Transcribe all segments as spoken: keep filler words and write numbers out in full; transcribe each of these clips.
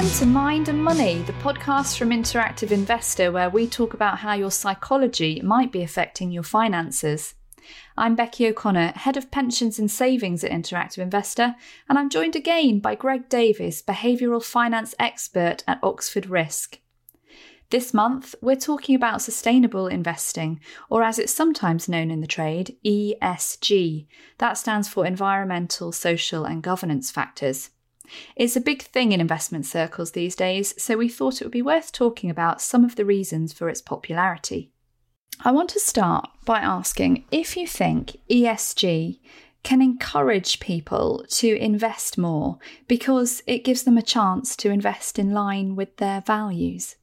Welcome to Mind and Money, the podcast from Interactive Investor, where we talk about how your psychology might be affecting your finances. I'm Becky O'Connor, Head of Pensions and Savings at Interactive Investor, and I'm joined again by Greg Davies, Behavioural Finance Expert at Oxford Risk. This month, we're talking about sustainable investing, or as it's sometimes known in the trade, E S G. That stands for Environmental, Social and Governance Factors. It's a big thing in investment circles these days, so we thought it would be worth talking about some of the reasons for its popularity. I want to start by asking if you think E S G can encourage people to invest more because it gives them a chance to invest in line with their values.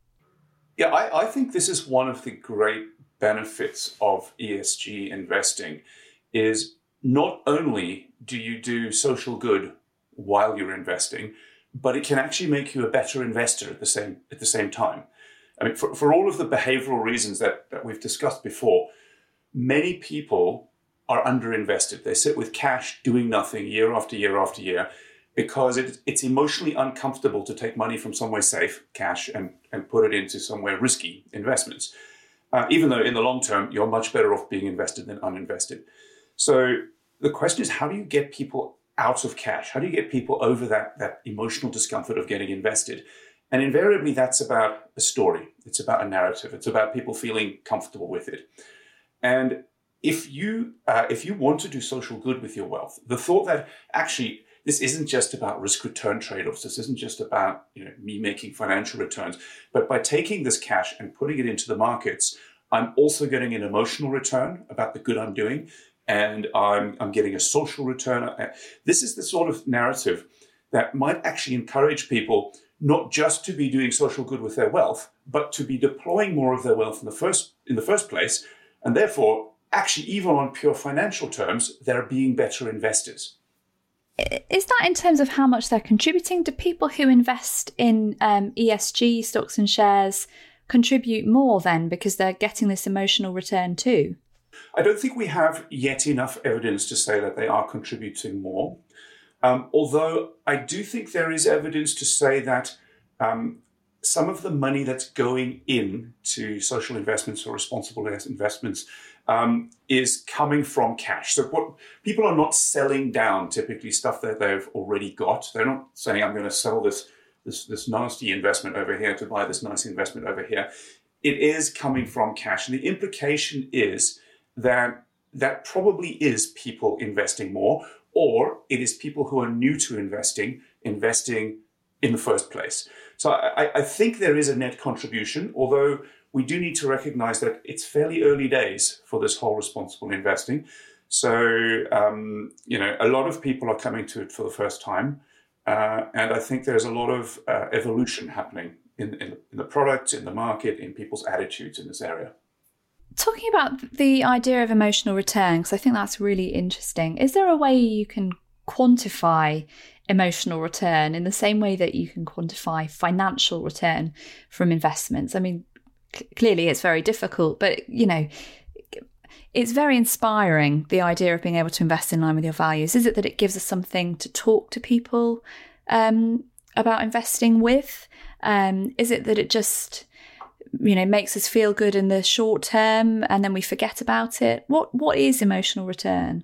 Yeah, I, I think this is one of the great benefits of E S G investing is not only do you do social good while you're investing, but it can actually make you a better investor at the same at the same time. I mean, for, for all of the behavioral reasons that, that we've discussed before, many people are underinvested. They sit with cash doing nothing year after year after year because it, it's emotionally uncomfortable to take money from somewhere safe, cash, and, and put it into somewhere risky investments. Uh, even though in the long term, you're much better off being invested than uninvested. So the question is, how do you get people out of cash? How do you get people over that, that emotional discomfort of getting invested? And invariably, that's about a story. It's about a narrative. It's about people feeling comfortable with it. And if you uh, if you want to do social good with your wealth, the thought that actually this isn't just about risk-return trade-offs. This isn't just about you know me making financial returns. But by taking this cash and putting it into the markets, I'm also getting an emotional return about the good I'm doing. And I'm, I'm getting a social return. This is the sort of narrative that might actually encourage people not just to be doing social good with their wealth, but to be deploying more of their wealth in the first in the first place. And therefore, actually, even on pure financial terms, they're being better investors. Is that in terms of how much they're contributing? Do people who invest in um, E S G stocks and shares contribute more then because they're getting this emotional return too? I don't think we have yet enough evidence to say that they are contributing more. Um, although I do think there is evidence to say that um, some of the money that's going in to social investments or responsible investments um, is coming from cash. So what people are not selling down typically stuff that they've already got. They're not saying, I'm going to sell this, this, this nasty investment over here to buy this nice investment over here. It is coming from cash. And the implication is that that probably is people investing more, or it is people who are new to investing, investing in the first place. So I, I think there is a net contribution, although we do need to recognize that it's fairly early days for this whole responsible investing. So, um, you know, a lot of people are coming to it for the first time. Uh, and I think there's a lot of uh, evolution happening in, in, in the product, in the market, in people's attitudes in this area. Talking about the idea of emotional return, because I think that's really interesting. Is there a way you can quantify emotional return in the same way that you can quantify financial return from investments? I mean, c- clearly it's very difficult, but, you know, it's very inspiring, the idea of being able to invest in line with your values. Is it that it gives us something to talk to people um, about investing with? Um, is it that it just, you know, makes us feel good in the short term and then we forget about it? What What is emotional return?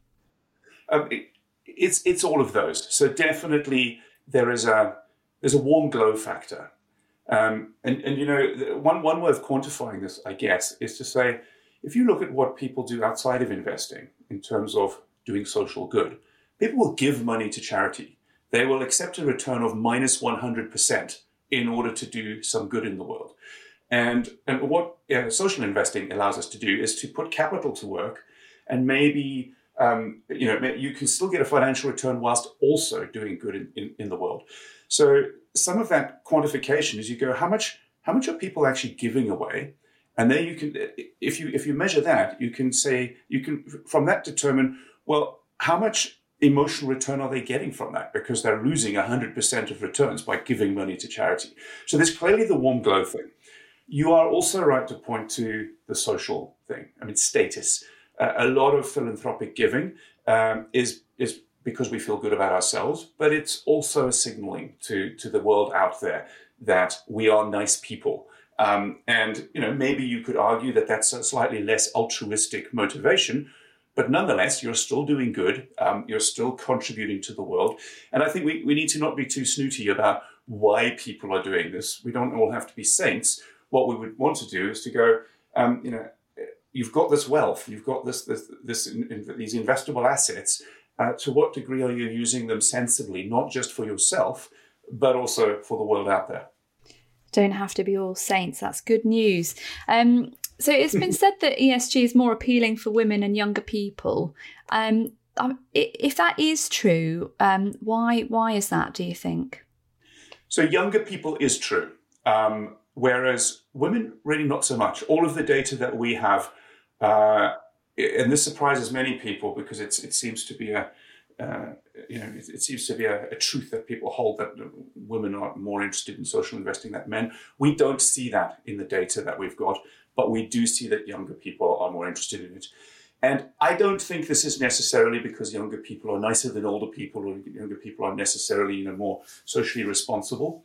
Um, it, it's it's all of those. So definitely there is a there's a warm glow factor, um, and and you know one one way of quantifying this, I guess, is to say if you look at what people do outside of investing in terms of doing social good, people will give money to charity. They will accept a return of minus one hundred percent in order to do some good in the world. And, and what uh, social investing allows us to do is to put capital to work and maybe, um, you know, you can still get a financial return whilst also doing good in, in, in the world. So some of that quantification is you go, how much, how much are people actually giving away? And then you can, if you, if you measure that, you can say, you can from that determine, well, how much emotional return are they getting from that? Because they're losing one hundred percent of returns by giving money to charity. So there's clearly the warm glow thing. You are also right to point to the social thing. I mean, status. Uh, a lot of philanthropic giving um, is is because we feel good about ourselves, but it's also a signaling to, to the world out there that we are nice people. Um, and, you know, maybe you could argue that that's a slightly less altruistic motivation, but nonetheless, you're still doing good. Um, you're still contributing to the world. And I think we, we need to not be too snooty about why people are doing this. We don't all have to be saints. What we would want to do is to go, um, you know, you've got this wealth, you've got this, this, this in, in, these investable assets. Uh, to what degree are you using them sensibly, not just for yourself, but also for the world out there? Don't have to be all saints. That's good news. Um, so it's been said that E S G is more appealing for women and younger people. Um, if that is true, um, why why is that, do you think? So younger people is true, um, whereas women really not so much. All of the data that we have, uh, and this surprises many people because it's it seems to be a uh, you know it, it seems to be a, a truth that people hold that women are more interested in social investing than men. We don't see that in the data that we've got, but we do see that younger people are more interested in it. And I don't think this is necessarily because younger people are nicer than older people, or younger people are necessarily, you know, more socially responsible.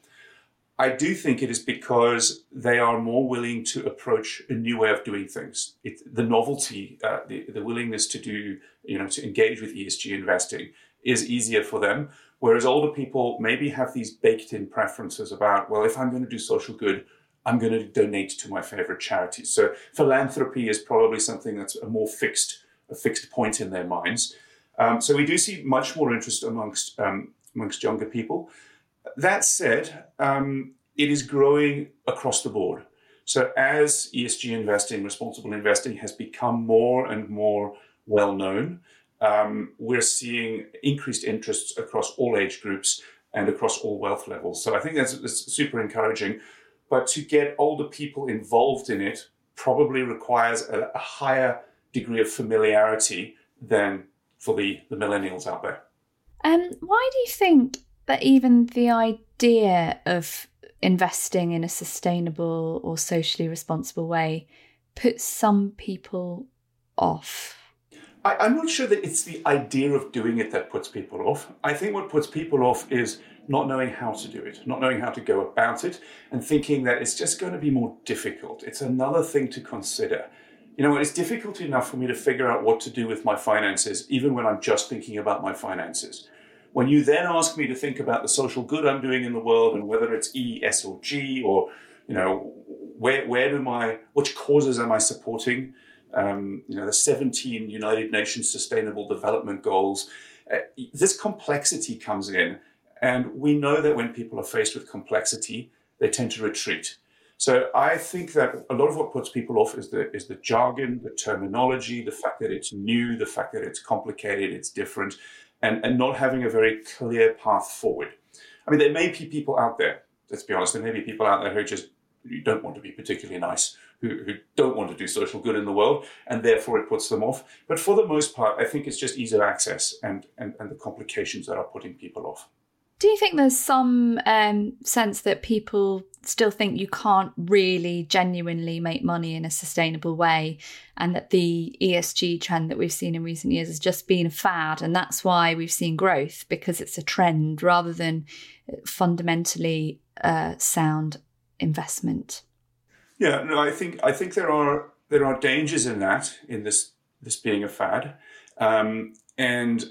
I do think it is because they are more willing to approach a new way of doing things. It, the novelty, uh, the, the willingness to do, you know, to engage with E S G investing is easier for them. Whereas older people maybe have these baked-in preferences about, well, if I'm going to do social good, I'm going to donate to my favorite charities. So philanthropy is probably something that's a more fixed, a fixed point in their minds. Um, so we do see much more interest amongst um, amongst younger people. That said, um, it is growing across the board. So as E S G investing, responsible investing has become more and more well known, um, we're seeing increased interests across all age groups and across all wealth levels. So I think that's, that's super encouraging. But to get older people involved in it probably requires a, a higher degree of familiarity than for the, the millennials out there. Um, why do you think that even the idea of investing in a sustainable or socially responsible way puts some people off? I, I'm not sure that it's the idea of doing it that puts people off. I think what puts people off is not knowing how to do it, not knowing how to go about it, and thinking that it's just going to be more difficult. It's another thing to consider. You know, it's difficult enough for me to figure out what to do with my finances, even when I'm just thinking about my finances. When you then ask me to think about the social good I'm doing in the world and whether it's E, S, or G, or, you know, where where do my, which causes am I supporting? Um, you know, the seventeen United Nations Sustainable Development Goals. Uh, this complexity comes in. And we know that when people are faced with complexity, they tend to retreat. So I think that a lot of what puts people off is the is the jargon, the terminology, the fact that it's new, the fact that it's complicated, it's different, and, and not having a very clear path forward. I mean, there may be people out there, let's be honest, there may be people out there who just who don't want to be particularly nice, who, who don't want to do social good in the world, and therefore it puts them off. But for the most part, I think it's just ease of access and, and, and the complications that are putting people off. Do you think there's some um, sense that people still think you can't really genuinely make money in a sustainable way, and that the E S G trend that we've seen in recent years has just been a fad, and that's why we've seen growth, because it's a trend rather than fundamentally uh, sound investment? Yeah, no, I think I think there are there are dangers in that, in this this being a fad, um, and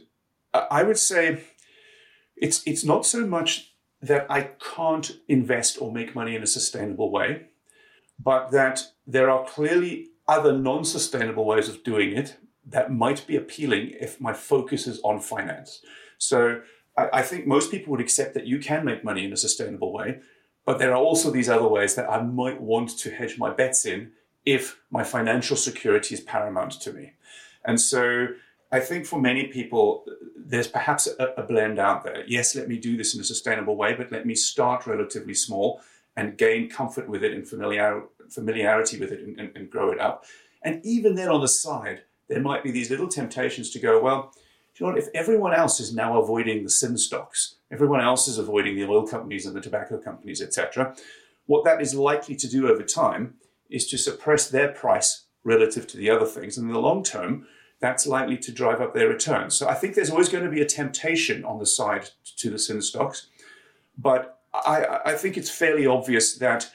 I would say it's it's not so much that I can't invest or make money in a sustainable way, but that there are clearly other non-sustainable ways of doing it that might be appealing if my focus is on finance. So I, I think most people would accept that you can make money in a sustainable way, but there are also these other ways that I might want to hedge my bets in if my financial security is paramount to me. And so I think for many people, there's perhaps a, a blend out there. Yes, let me do this in a sustainable way, but let me start relatively small and gain comfort with it and familiar, familiarity with it and, and, and grow it up. And even then on the side, there might be these little temptations to go, well, you know what, if everyone else is now avoiding the sin stocks, everyone else is avoiding the oil companies and the tobacco companies, et cetera, what that is likely to do over time is to suppress their price relative to the other things. And in the long term, that's likely to drive up their returns. So I think there's always going to be a temptation on the side to the sin stocks. But I, I think it's fairly obvious that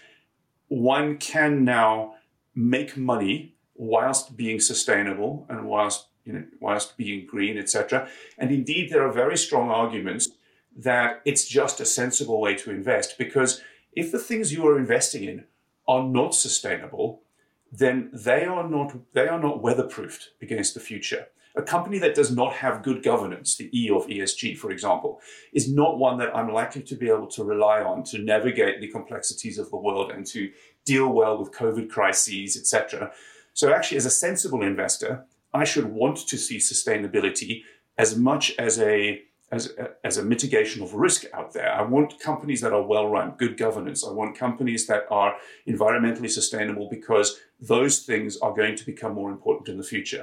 one can now make money whilst being sustainable and whilst, you know, whilst being green, et cetera. And indeed, there are very strong arguments that it's just a sensible way to invest, because if the things you are investing in are not sustainable, then they are not they are not weatherproofed against the future. A company that does not have good governance, the E of E S G, for example, is not one that I'm likely to be able to rely on to navigate the complexities of the world and to deal well with COVID crises, et cetera. So actually, as a sensible investor, I should want to see sustainability as much as a as a, as a mitigation of risk out there. I want companies that are well-run, good governance. I want companies that are environmentally sustainable, because those things are going to become more important in the future.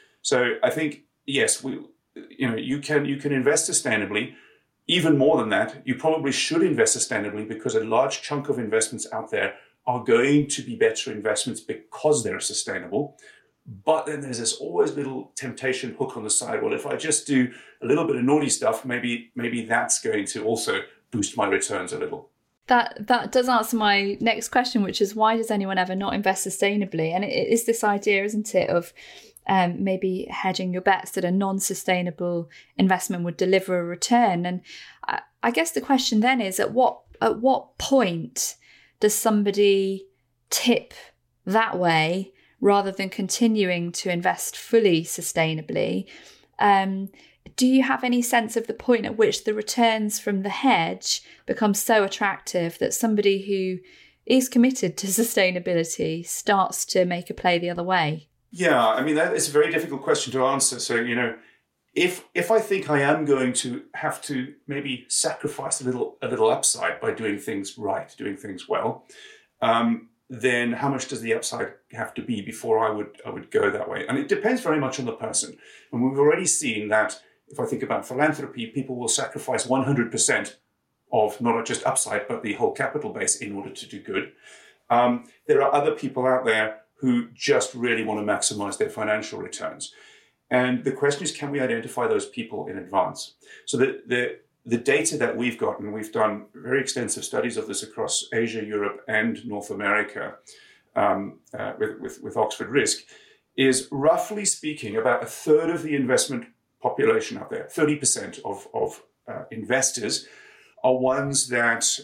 So I think, yes, we, you know, you can you can invest sustainably. Even more than that, you probably should invest sustainably, because a large chunk of investments out there are going to be better investments because they're sustainable. But then there's this always little temptation hook on the side. Well, if I just do a little bit of naughty stuff, maybe maybe that's going to also boost my returns a little. That that does answer my next question, which is, why does anyone ever not invest sustainably? And it is this idea, isn't it, of um, maybe hedging your bets that a non-sustainable investment would deliver a return. And I, I guess the question then is, at what at what point does somebody tip that way rather than continuing to invest fully sustainably? Um, do you have any sense of the point at which the returns from the hedge become so attractive that somebody who is committed to sustainability starts to make a play the other way? Yeah, I mean, that is a very difficult question to answer. So, you know, if if I think I am going to have to maybe sacrifice a little a little upside by doing things right, doing things well, um, then how much does the upside have to be before I would I would go that way? And it depends very much on the person. And we've already seen that if I think about philanthropy, people will sacrifice one hundred percent of not just upside, but the whole capital base in order to do good. Um, there are other people out there who just really want to maximize their financial returns. And the question is, can we identify those people in advance? So the, the, the data that we've got, and we've done very extensive studies of this across Asia, Europe, and North America um, uh, with, with, with Oxford Risk, is roughly speaking about a third of the investment population out there, thirty percent of, of uh, investors are ones that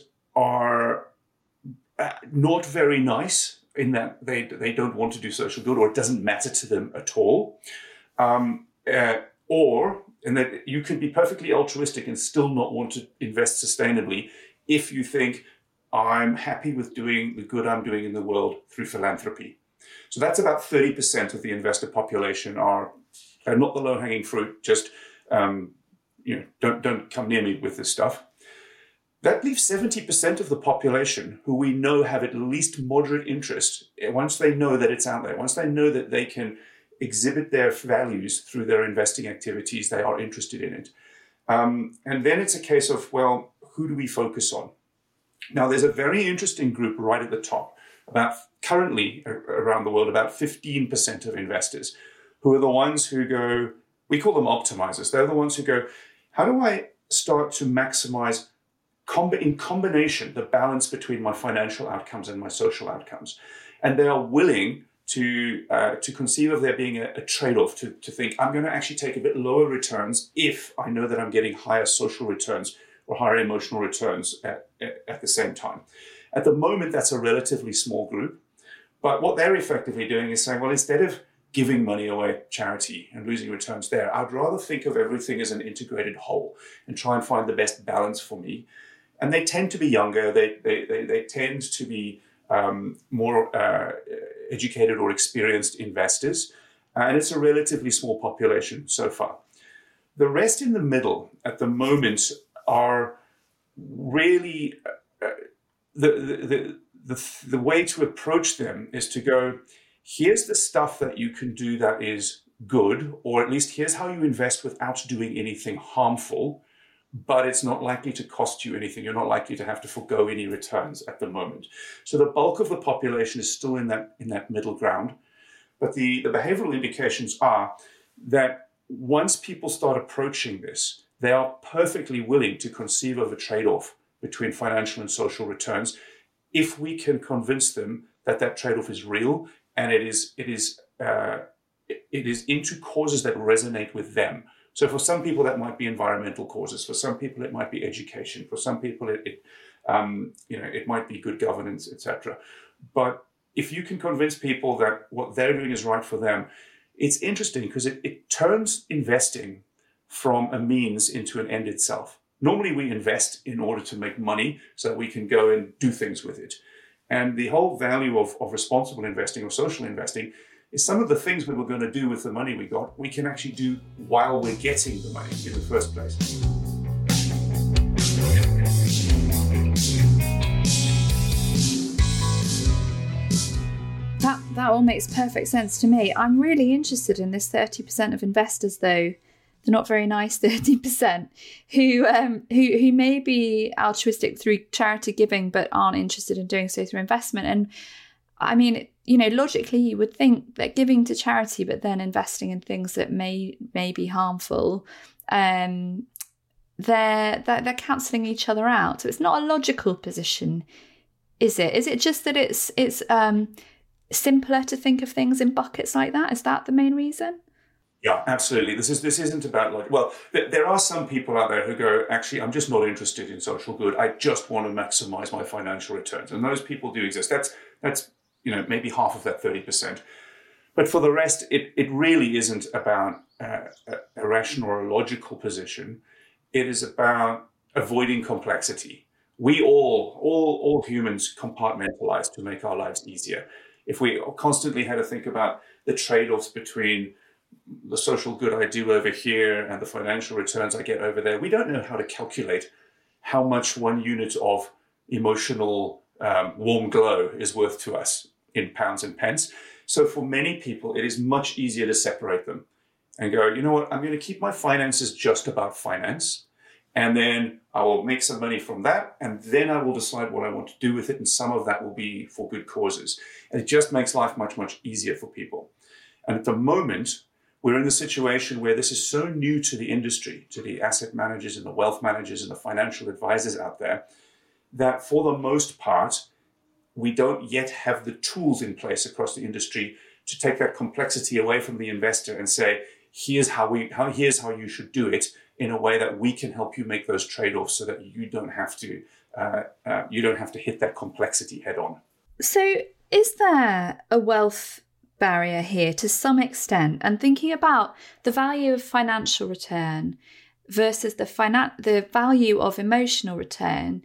are uh, not very nice, in that they they don't want to do social good, or it doesn't matter to them at all. Um, uh, or, and that you can be perfectly altruistic and still not want to invest sustainably if you think, I'm happy with doing the good I'm doing in the world through philanthropy. So that's about thirty percent of the investor population are, are not the low-hanging fruit, just um, you know, don't, don't come near me with this stuff. That leaves seventy percent of the population who we know have at least moderate interest. Once they know that it's out there, once they know that they can exhibit their values through their investing activities, they are interested in it. Um, and then it's a case of, well, who do we focus on? Now, there's a very interesting group right at the top, about currently around the world, about fifteen percent of investors, who are the ones who go, we call them optimizers. They're the ones who go, how do I start to maximize in combination the balance between my financial outcomes and my social outcomes? And they are willing to uh, to conceive of there being a, a trade-off, to, to think, I'm going to actually take a bit lower returns if I know that I'm getting higher social returns or higher emotional returns at, at, at the same time. At the moment, that's a relatively small group. But what they're effectively doing is saying, well, instead of giving money away charity and losing returns there, I'd rather think of everything as an integrated whole and try and find the best balance for me. And they tend to be younger. They they they, they tend to be um, more uh, educated or experienced investors. Uh, and it's a relatively small population so far. The rest in the middle at the moment are really uh, the, the, the, the, the way to approach them is to go, here's the stuff that you can do that is good, or at least here's how you invest without doing anything harmful. But it's not likely to cost you anything. You're not likely to have to forego any returns at the moment. So the bulk of the population is still in that in that middle ground. But the, the behavioral indications are that once people start approaching this, they are perfectly willing to conceive of a trade-off between financial and social returns if we can convince them that that trade-off is real and it is it is uh, it is into causes that resonate with them. So for some people that might be environmental causes, for some people it might be education, for some people it, it um, you know it might be good governance, et cetera. But if you can convince people that what they're doing is right for them, it's interesting because it, it turns investing from a means into an end itself. Normally we invest in order to make money so that we can go and do things with it. And the whole value of, of responsible investing or social investing is some of the things we were going to do with the money we got, we can actually do while we're getting the money in the first place. That, that all makes perfect sense to me. I'm really interested in this thirty percent of investors, though, the not very nice thirty percent, who um who who may be altruistic through charity giving but aren't interested in doing so through investment. And I mean, you know, logically you would think that giving to charity but then investing in things that may may be harmful, um they're they're, they're cancelling each other out. So it's not a logical position, is it? Is it just that it's it's um simpler to think of things in buckets like that? Is that the main reason? Yeah, absolutely. This is this isn't about like, well, th- there are some people out there who go, actually, I'm just not interested in social good. I just want to maximize my financial returns. And those people do exist. That's, that's you know, maybe half of that thirty percent. But for the rest, it, it really isn't about uh, a, a rational or a logical position. It is about avoiding complexity. We all, all, all humans compartmentalize to make our lives easier. If we constantly had to think about the trade-offs between the social good I do over here and the financial returns I get over there, we don't know how to calculate how much one unit of emotional um, warm glow is worth to us in pounds and pence. So for many people, it is much easier to separate them and go, you know what, I'm going to keep my finances just about finance, and then I will make some money from that, and then I will decide what I want to do with it, and some of that will be for good causes. And it just makes life much, much easier for people. And at the moment, we're in the situation where this is so new to the industry, to the asset managers and the wealth managers and the financial advisors out there, that for the most part, we don't yet have the tools in place across the industry to take that complexity away from the investor and say, here's how we, how, here's how you should do it in a way that we can help you make those trade-offs so that you don't have to, uh, uh, you don't have to hit that complexity head on. So is there a wealth barrier here to some extent, and thinking about the value of financial return versus the finan- the value of emotional return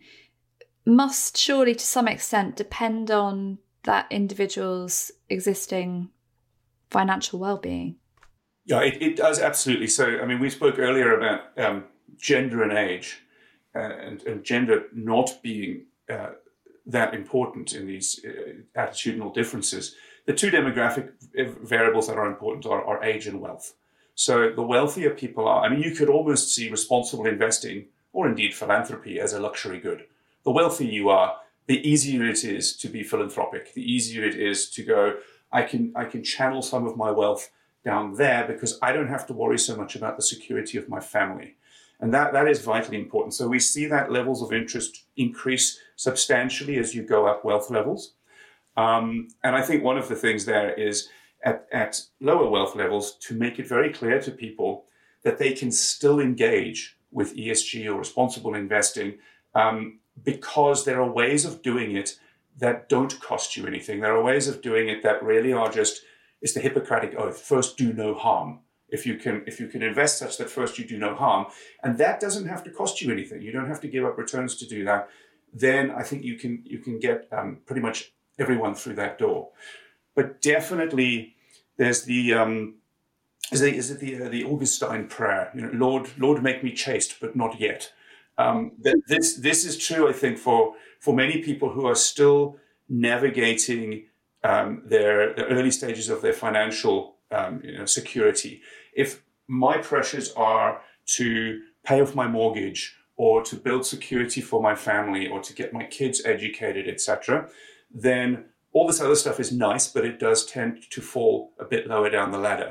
must surely to some extent depend on that individual's existing financial well-being? Yeah, it, it does, absolutely. So, I mean, we spoke earlier about um, gender and age uh, and, and gender not being uh, that important in these uh, attitudinal differences. The two demographic variables that are important are, are age and wealth. So the wealthier people are, I mean, you could almost see responsible investing or indeed philanthropy as a luxury good. The wealthier you are, the easier it is to be philanthropic. The easier it is to go, I can, I can channel some of my wealth down there because I don't have to worry so much about the security of my family. And that, that is vitally important. So we see that levels of interest increase substantially as you go up wealth levels. Um, and I think one of the things there is at, at lower wealth levels to make it very clear to people that they can still engage with E S G or responsible investing um, because there are ways of doing it that don't cost you anything. There are ways of doing it that really are just, it's the Hippocratic oath, first do no harm. If you can, if you can invest such that first you do no harm, and that doesn't have to cost you anything. You don't have to give up returns to do that. Then I think you can, you can get um, pretty much everyone through that door. But definitely there's the, um, is, the, is it the, uh, the Augustine prayer, you know, Lord, Lord, make me chaste, but not yet. Um, th- this, this is true, I think, for, for many people who are still navigating um, their, the early stages of their financial um, you know, security. If my pressures are to pay off my mortgage or to build security for my family or to get my kids educated, et cetera, then all this other stuff is nice, but it does tend to fall a bit lower down the ladder.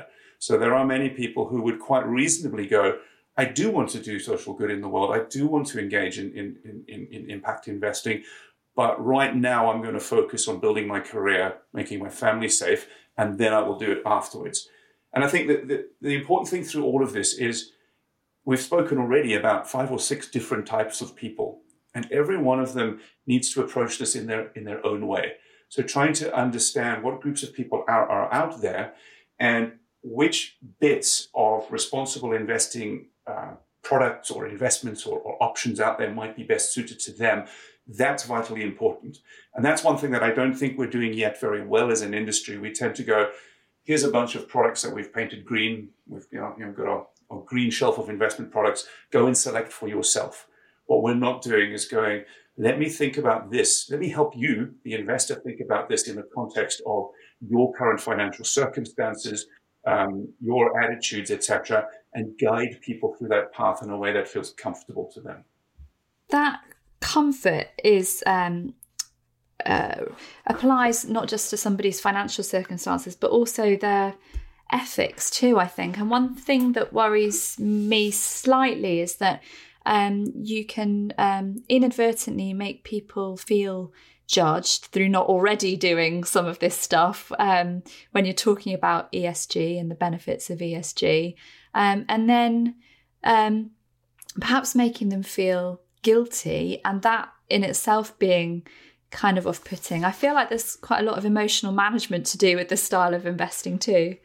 So there are many people who would quite reasonably go, I do want to do social good in the world. I do want to engage in, in, in, in impact investing. But right now I'm going to focus on building my career, making my family safe, and then I will do it afterwards. And I think that the, the important thing through all of this is we've spoken already about five or six different types of people, and every one of them needs to approach this in their in their own way. So trying to understand what groups of people are, are out there and which bits of responsible investing uh, products or investments or, or options out there might be best suited to them, that's vitally important. And that's one thing that I don't think we're doing yet very well as an industry. We tend to go, here's a bunch of products that we've painted green. We've you know, you know, got our, our green shelf of investment products. Go and select for yourself. What we're not doing is going, let me think about this. Let me help you, the investor, think about this in the context of your current financial circumstances, um, your attitudes, et cetera, and guide people through that path in a way that feels comfortable to them. That comfort is um, uh, applies not just to somebody's financial circumstances, but also their ethics too, I think. And one thing that worries me slightly is that um, you can um, inadvertently make people feel judged through not already doing some of this stuff um, when you're talking about E S G and the benefits of E S G. Um, and then um, perhaps making them feel guilty, and that in itself being kind of off-putting. I feel like there's quite a lot of emotional management to do with this style of investing too.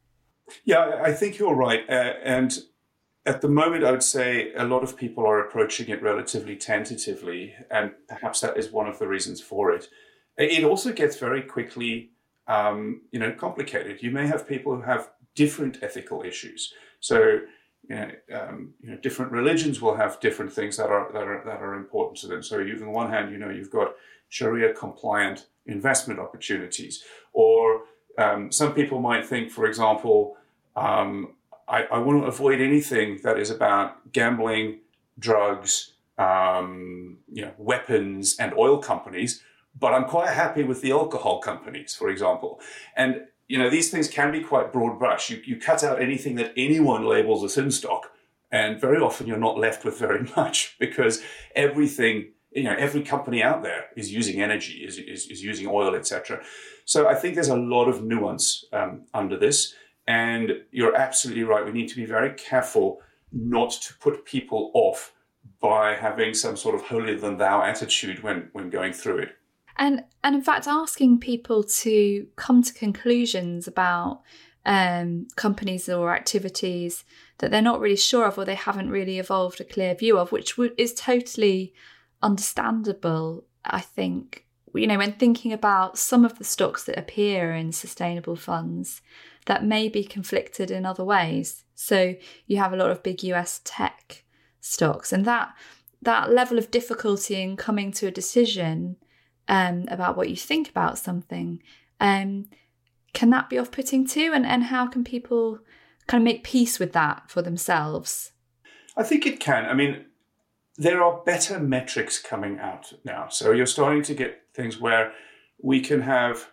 Yeah, I think you're right. Uh, and at the moment, I would say a lot of people are approaching it relatively tentatively, and perhaps that is one of the reasons for it. It also gets very quickly, um, you know, complicated. You may have people who have different ethical issues. So, you know, um, you know, different religions will have different things that are that are that are important to them. So, you, on one hand, you know, you've got Sharia-compliant investment opportunities, or um, some people might think, for example, um, I, I want to avoid anything that is about gambling, drugs, um, you know, weapons, and oil companies. But I'm quite happy with the alcohol companies, for example. And you know, these things can be quite broad brush. You, you cut out anything that anyone labels as in stock, and very often you're not left with very much, because everything, you know, every company out there is using energy, is is, is using oil, et cetera. So I think there's a lot of nuance um, under this. And you're absolutely right. We need to be very careful not to put people off by having some sort of holier than thou attitude when, when going through it. And and in fact, asking people to come to conclusions about um, companies or activities that they're not really sure of, or they haven't really evolved a clear view of, which w- is totally understandable, I think. You know, when thinking about some of the stocks that appear in sustainable funds that may be conflicted in other ways. So you have a lot of big U S tech stocks, and that that level of difficulty in coming to a decision um, about what you think about something, um, can that be off-putting too? And, and how can people kind of make peace with that for themselves? I think it can. I mean, there are better metrics coming out now. So you're starting to get things where we can have,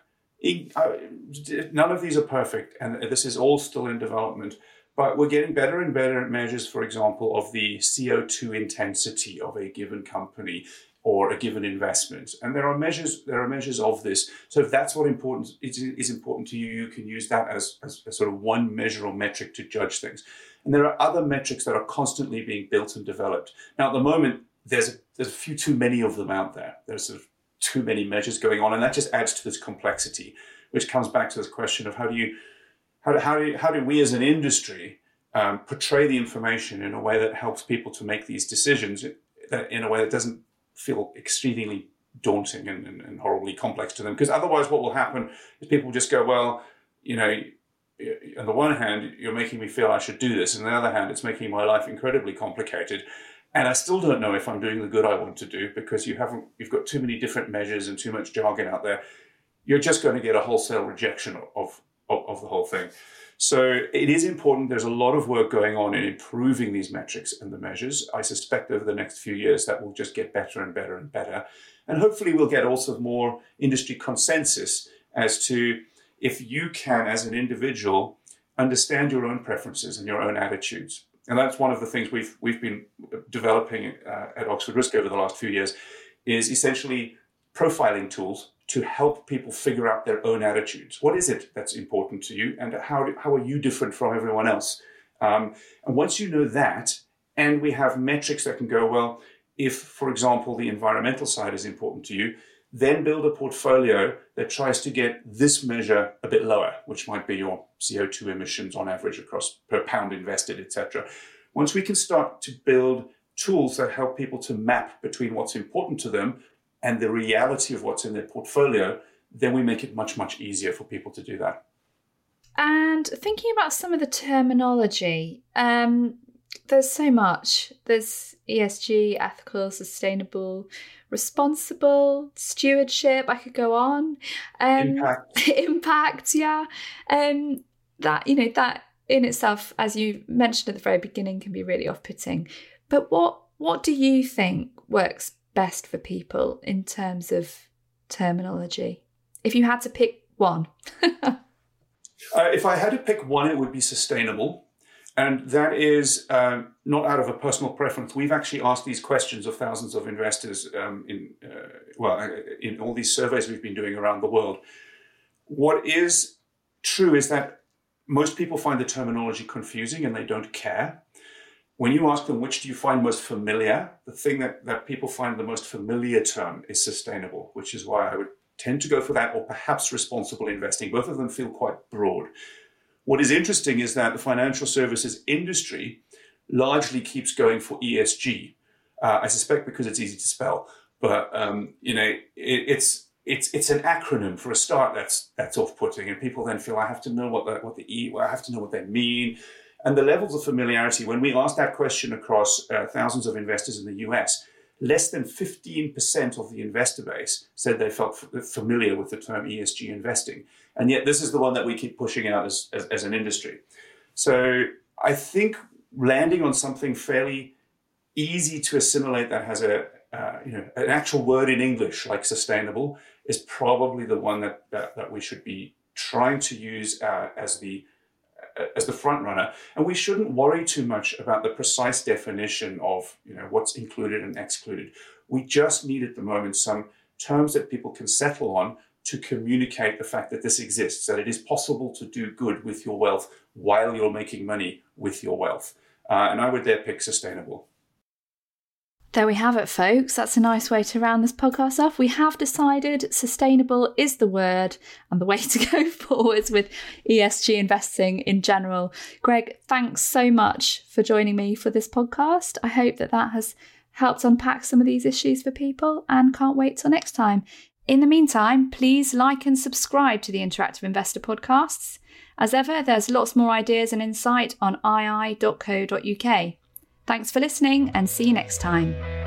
none of these are perfect, and this is all still in development, but we're getting better and better at measures, for example, of the C O two intensity of a given company or a given investment. And there are measures, there are measures of this. So if that's what important is, is important to you, you can use that as, as, as sort of one measure or metric to judge things. And there are other metrics that are constantly being built and developed. Now, at the moment, there's a, there's a few too many of them out there. There's sort of too many measures going on, and that just adds to this complexity, which comes back to this question of how do you, how, how do you, how do we as an industry um, portray the information in a way that helps people to make these decisions in a way that doesn't feel extremely daunting and, and, and horribly complex to them? Because otherwise what will happen is people will just go, well, you know, on the one hand, you're making me feel I should do this. And on the other hand, it's making my life incredibly complicated. And I still don't know if I'm doing the good I want to do, because you haven't, you've got too many different measures and too much jargon out there. You're just going to get a wholesale rejection of, of, of the whole thing. So it is important. There's a lot of work going on in improving these metrics and the measures. I suspect over the next few years that will just get better and better and better. And hopefully we'll get also more industry consensus as to if you can, as an individual, understand your own preferences and your own attitudes. And that's one of the things we've we've been developing uh, at Oxford Risk over the last few years, is essentially profiling tools to help people figure out their own attitudes. What is it that's important to you, and how, how are you different from everyone else? Um, and once you know that, and we have metrics that can go, well, if, for example, the environmental side is important to you, then build a portfolio that tries to get this measure a bit lower, which might be your C O two emissions on average across per pound invested, et cetera. Once we can start to build tools that help people to map between what's important to them and the reality of what's in their portfolio, then we make it much, much easier for people to do that. And thinking about some of the terminology, um, there's so much. There's E S G, ethical, sustainable, responsible, stewardship. I could go on. Um, impact. Impact, yeah. Um, that, you know, that in itself, as you mentioned at the very beginning, can be really off-putting. But what what do you think works best for people in terms of terminology? If you had to pick one. uh, if I had to pick one, it would be sustainable. And that is uh, not out of a personal preference. We've actually asked these questions of thousands of investors um, in, uh, well, in all these surveys we've been doing around the world. What is true is that most people find the terminology confusing and they don't care. When you ask them, which do you find most familiar? The thing that, that people find the most familiar term is sustainable, which is why I would tend to go for that, or perhaps responsible investing. Both of them feel quite broad. What is interesting is that the financial services industry largely keeps going for E S G. Uh, I suspect because it's easy to spell, but um, you know, it, it's it's it's an acronym for a start. That's that's off-putting, and people then feel I have to know what the what the E, well, I have to know what they mean, and the levels of familiarity. When we asked that question across uh, thousands of investors in the U S, less than fifteen percent of the investor base said they felt f- familiar with the term E S G investing. And yet this is the one that we keep pushing out as, as, as an industry. So I think landing on something fairly easy to assimilate that has a uh, you know an actual word in English like sustainable is probably the one that, that, that we should be trying to use uh, as the as the front runner. And we shouldn't worry too much about the precise definition of, you know, what's included and excluded. We just need at the moment some terms that people can settle on to communicate the fact that this exists, that it is possible to do good with your wealth while you're making money with your wealth. Uh, and I would there pick sustainable. There we have it, folks. That's a nice way to round this podcast off. We have decided sustainable is the word and the way to go forwards with E S G investing in general. Greg, thanks so much for joining me for this podcast. I hope that that has helped unpack some of these issues for people, and can't wait till next time. In the meantime, please like and subscribe to the Interactive Investor podcasts. As ever, there's lots more ideas and insight on i i dot co dot u k. Thanks for listening, and see you next time.